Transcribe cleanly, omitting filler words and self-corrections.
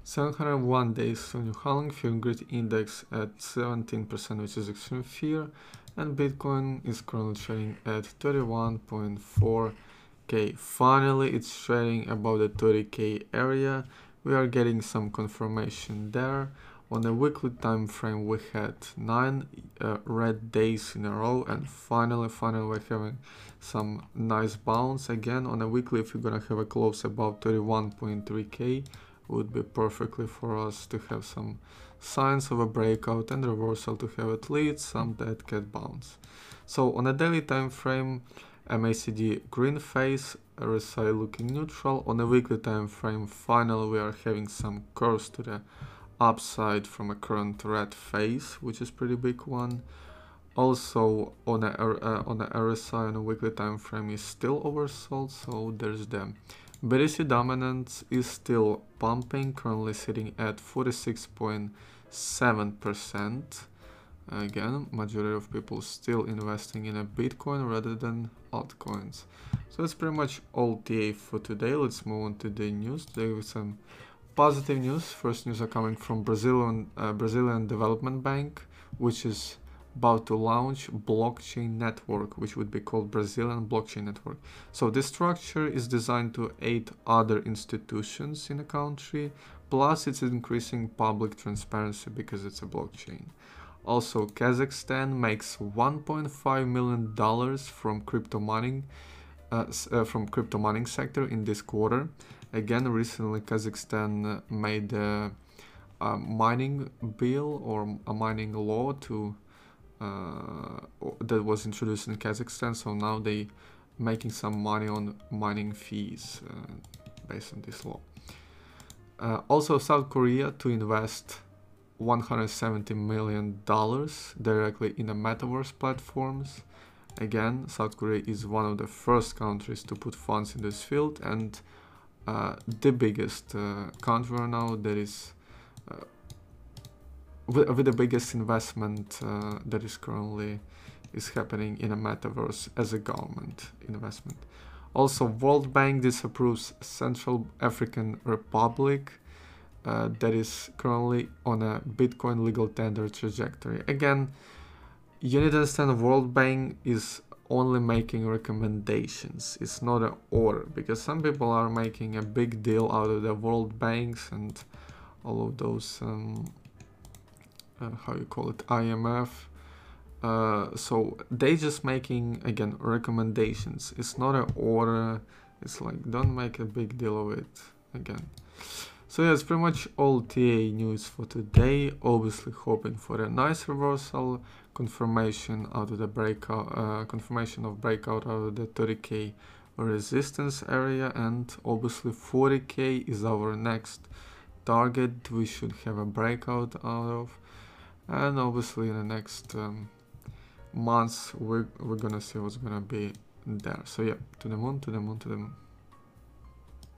701 days on your Hang Fear Grid Index at 17%, which is extreme fear, and Bitcoin is currently trading at 31.4k. Finally, it's trading above the 30k area. We are getting some confirmation there. On a weekly time frame, we had 9 red days in a row, and finally we're having some nice bounce again. On a weekly, if you're gonna have a close above 31.3k, would be perfectly for us to have some signs of a breakout and reversal, to have at least some dead cat bounce. So on a daily time frame, MACD green phase, RSI looking neutral. On a weekly time frame, finally we are having some curves to the upside from a current red phase, which is pretty big one. Also on a RSI on a weekly time frame is still oversold, so there's them. BTC dominance is still pumping, currently sitting at 46.7%. Again, majority of people still investing in a Bitcoin rather than altcoins. So that's pretty much all TA for today. Let's move on to the news. Today with some positive news. First news are coming from Brazilian Development Bank, which is about to launch blockchain network, which would be called Brazilian Blockchain Network. So this structure is designed to aid other institutions in the country, plus it's increasing public transparency because it's a blockchain. Also, Kazakhstan makes $1.5 million from crypto mining sector in this quarter. Again, recently Kazakhstan made a mining bill or a mining law to that was introduced in Kazakhstan, so now they making some money on mining fees based on this law. Also, South Korea to invest $170 million directly in the metaverse platforms. Again, South Korea is one of the first countries to put funds in this field, and the biggest country right now that is with the biggest investment that is currently happening in a metaverse as a government investment. Also, World Bank disapproves Central African Republic that is currently on a Bitcoin legal tender trajectory. Again, you need to understand World Bank is only making recommendations. It's not an order, because some people are making a big deal out of the World Banks and all of those how you call it, IMF. So they just making, again, recommendations. It's not an order. It's like, don't make a big deal of it again. So yeah, it's pretty much all TA news for today. Obviously hoping for a nice reversal, confirmation out of the breakout, confirmation of breakout out of the 30k resistance area, and obviously 40k is our next target we should have a breakout out of. And obviously in the next months we're gonna see what's gonna be there. So yeah, to the moon, to the moon, to the moon.